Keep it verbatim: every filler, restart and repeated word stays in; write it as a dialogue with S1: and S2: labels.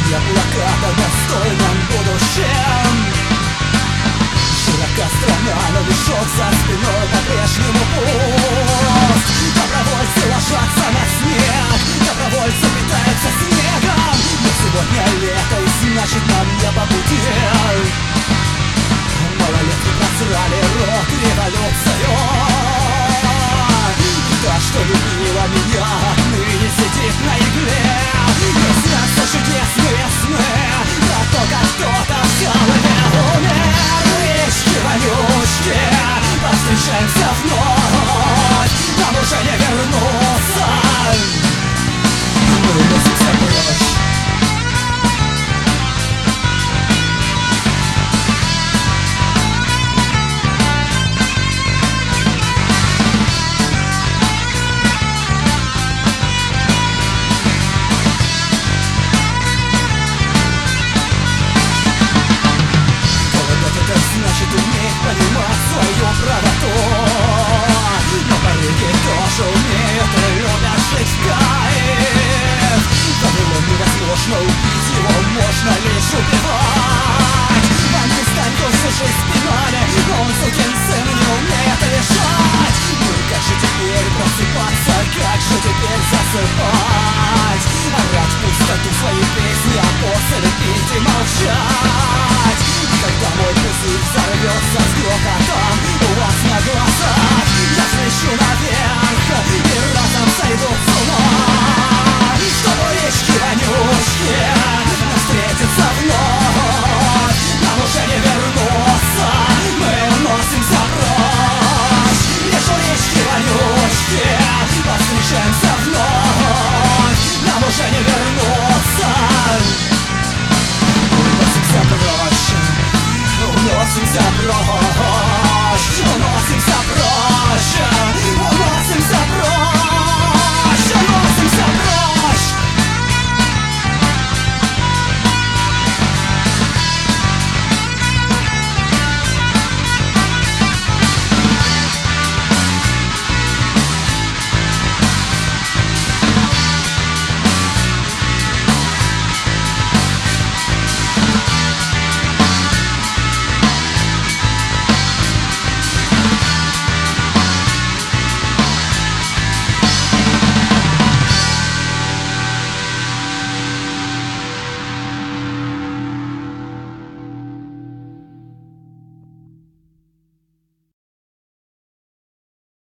S1: плакат о достойном будущем. Широка страна, но мешок за спиной по-прежнему пуст. Добровольцы ложатся на снег, добровольцы питаются снегом. Но сегодня лето, и значит нам не по пути. Малолетки просрали рок революцию. И та, что любила меня, отныне сидит на игле. Не снятся чудесные сны, а только кто-то взял и умер. Речки, вонючки, повстречаемся вновь, нам уже не вернуться. Мы уносимся прочь. Значит, уметь понимать свою правоту. Но барыги тоже умеют и любят жить в кайф. Вавилон невозможно убить, его можно лишь убивать.